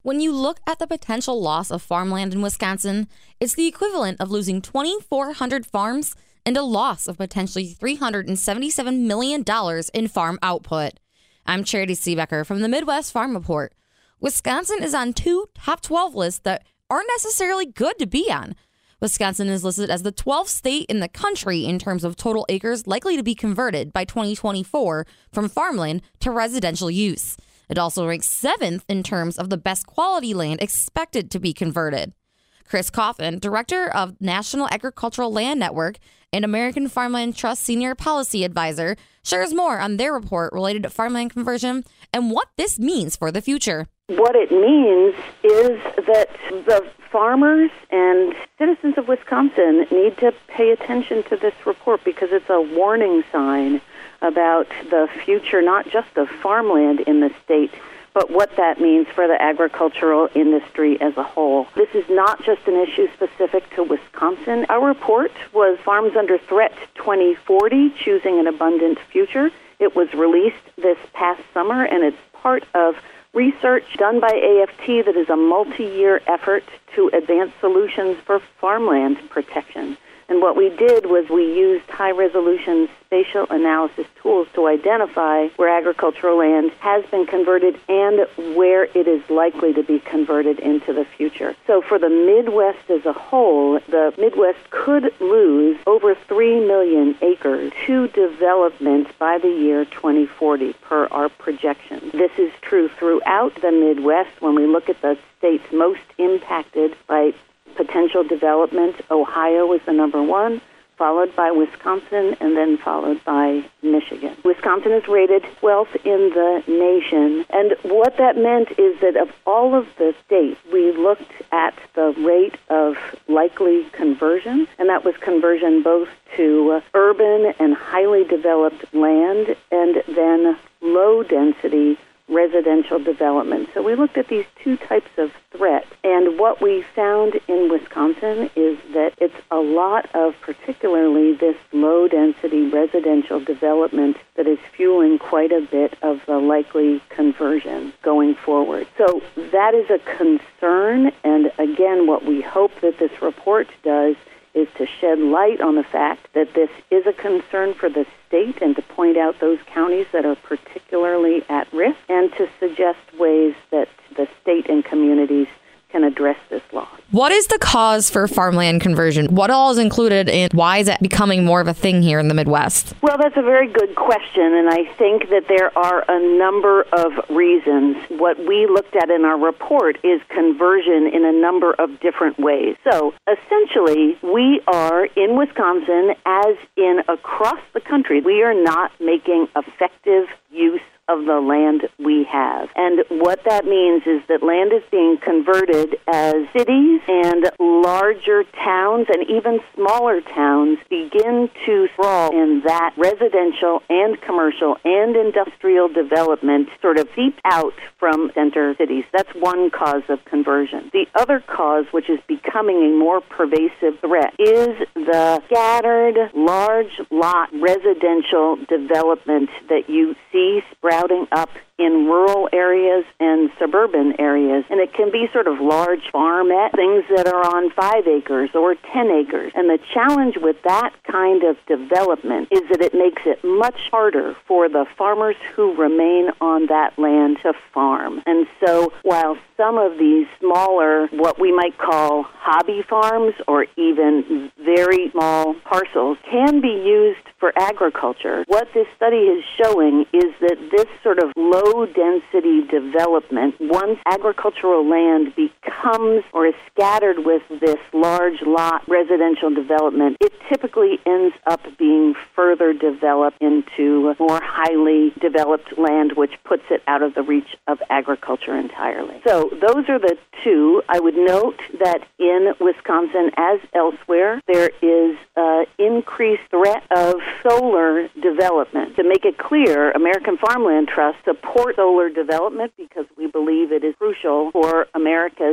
When you look at the potential loss of farmland in Wisconsin, it's the equivalent of losing 2,400 farms and a loss of potentially $377 million in farm output. I'm Charity Seebecker from the Midwest Farm Report. Wisconsin is on 2 top 12 lists that aren't necessarily good to be on. Wisconsin is listed as the 12th state in the country in terms of total acres likely to be converted by 2024 from farmland to residential use. It also ranks 7th in terms of the best quality land expected to be converted. Chris Coffin, director of National Agricultural Land Network and American Farmland Trust Senior Policy Advisor, shares more on their report related to farmland conversion and what this means for the future. What it means is that the farmers and citizens of Wisconsin need to pay attention to this report because it's a warning sign about the future, not just of farmland in the state, but what that means for the agricultural industry as a whole. This is not just an issue specific to Wisconsin. Our report was Farms Under Threat 2040, Choosing an Abundant Future. It was released this past summer, and it's part of research done by AFT that is a multi-year effort to advance solutions for farmland protection. And what we did was we used high-resolution spatial analysis tools to identify where agricultural land has been converted and where it is likely to be converted into the future. So for the Midwest as a whole, the Midwest could lose over 3 million acres to development by the year 2040 per our projections. This is true throughout the Midwest. When we look at the states most impacted by potential development, Ohio is the number one, followed by Wisconsin, and then followed by Michigan. Wisconsin is rated 12th in the nation, and what that meant is that of all of the states, we looked at the rate of likely conversion, and that was conversion both to urban and highly developed land, and then low-density residential development. So we looked at these two types of threats, and what we found in Wisconsin is that it's a lot of particularly this low-density residential development that is fueling quite a bit of the likely conversion going forward. So that is a concern, and again, what we hope that this report does is to shed light on the fact that this is a concern for the state and to point out those counties that are particularly at risk and to suggest ways that the state and communities can address this loss. What is the cause for farmland conversion? What all is included and why is it becoming more of a thing here in the Midwest? Well, that's a very good question, and I think that there are a number of reasons. What we looked at in our report is conversion in a number of different ways. So, essentially, we are in Wisconsin, as in across the country, we are not making effective use of the land we have. And what that means is that land is being converted as cities and larger towns and even smaller towns begin to sprawl in that residential and commercial and industrial development sort of seep out from center cities. That's one cause of conversion. The other cause, which is becoming a more pervasive threat, is the scattered, large lot residential development that you see sprouting up in rural areas and suburban areas. And it can be sort of large farmette, things that are on 5 acres or 10 acres. And the challenge with that kind of development is that it makes it much harder for the farmers who remain on that land to farm. And so while some of these smaller, what we might call hobby farms or even very small parcels can be used for agriculture, what this study is showing is that this sort of low-density development, once agricultural land becomes or is scattered with this large lot residential development, it typically ends up being further developed into more highly developed land, which puts it out of the reach of agriculture entirely. So those are the two. I would note that in Wisconsin, as elsewhere, there is increased threat of solar development. To make it clear, American Farmland Trust supports solar development because we believe it is crucial for America's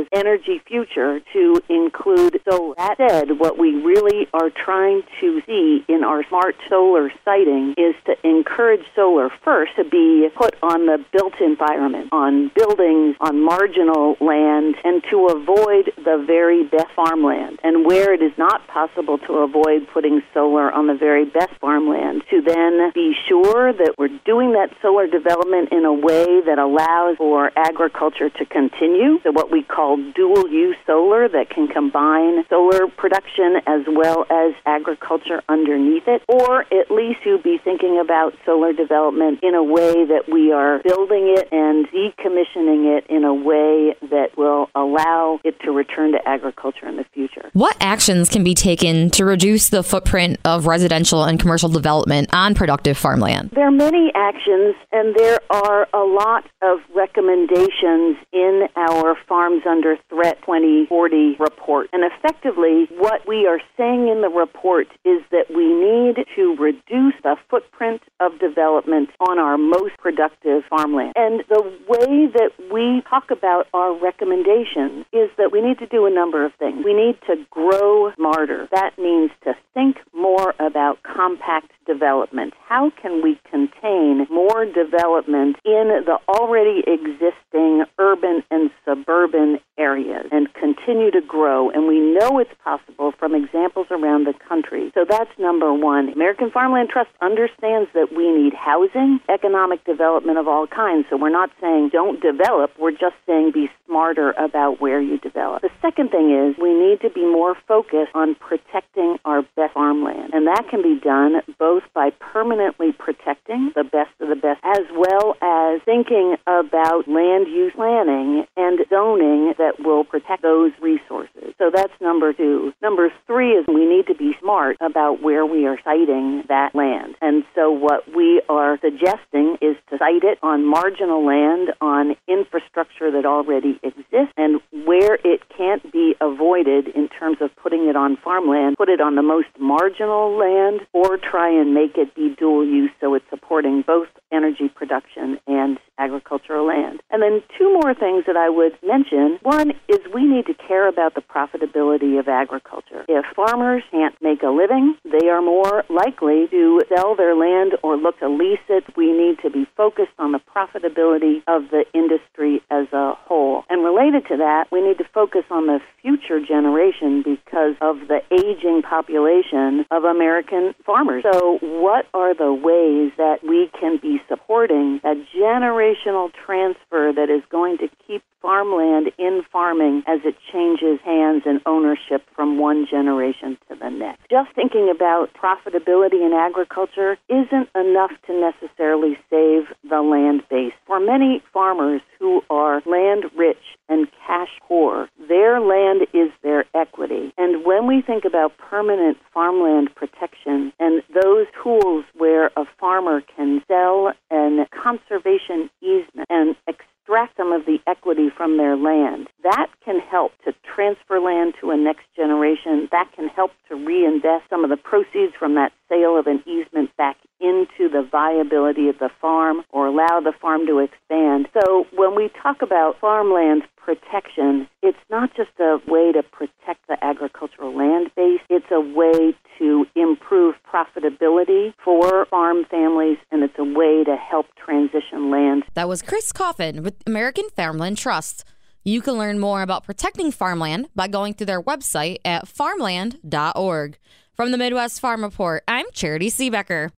as energy future to include solar. That said, what we really are trying to see in our smart solar siting is to encourage solar first to be put on the built environment, on buildings, on marginal land, and to avoid the very best farmland. And where it is not possible to avoid putting solar on the very best farmland, to then be sure that we're doing that solar development in a way that allows for agriculture to continue. So what we call dual-use solar that can combine solar production as well as agriculture underneath it. Or at least you'd be thinking about solar development in a way that we are building it and decommissioning it in a way that will allow it to return to agriculture in the future. What actions can be taken to reduce the footprint of residential and commercial development on productive farmland? There are many actions, and there are a lot of recommendations in our Farms Under Threat 2040 report. And effectively, what we are saying in the report is that we need to reduce the footprint of development on our most productive farmland. And the way that we talk about our recommendations is that we need to do a number of things. We need to grow smarter. That means to think more about compact development. How can we contain more development in the already existing urban and suburban areas and continue to grow? And we know it's possible from examples around the country. So that's number one. American Farmland Trust understands that we need housing, economic development of all kinds. So we're not saying don't develop. We're just saying be smarter about where you develop. The second thing is we need to be more focused on protecting our best farmland. And that can be done both by permanently protecting the best of the best, as well as thinking about land use planning and zoning that will protect those resources. So that's number two. Number three is we need to be smart about where we are siting that land. And so what we are suggesting is to site it on marginal land, on infrastructure that already exists, and where it can't be avoided in terms of putting it on farmland, put it on the most marginal land, or try and make it be dual use so it's supporting both energy production and agricultural land. And then two more things that I would mention. One is we need to care about the profitability of agriculture. If farmers can't make a living, they are more likely to sell their land or look to lease it. We need to be focused on the profitability of the industry as a whole. And related to that, we need to focus on the future generation because of the aging population of American farmers. So what are the ways that we can be supporting a generational transfer that is going to keep farmland in farming as it changes hands and ownership from one generation to the next? Just thinking about profitability in agriculture isn't enough to necessarily save the land base. For many farmers who are land rich and cash poor, their land is their equity. And when we think about permanent farmland protection and those tools where a farmer can sell an conservation easement and extract some of the equity from their land, that can help to transfer land to a next generation. That can help to reinvest some of the proceeds from that sale of an easement back into the viability of the farm or allow the farm to expand. So when we talk about farmland protection, it's not just a way to protect the agricultural land base, it's a way to improve profitability for farm families, and it's a way to help transition land. That was Chris Coffin with American Farmland Trust. You can learn more about protecting farmland by going to their website at farmland.org. From the Midwest Farm Report, I'm Charity Seebecker.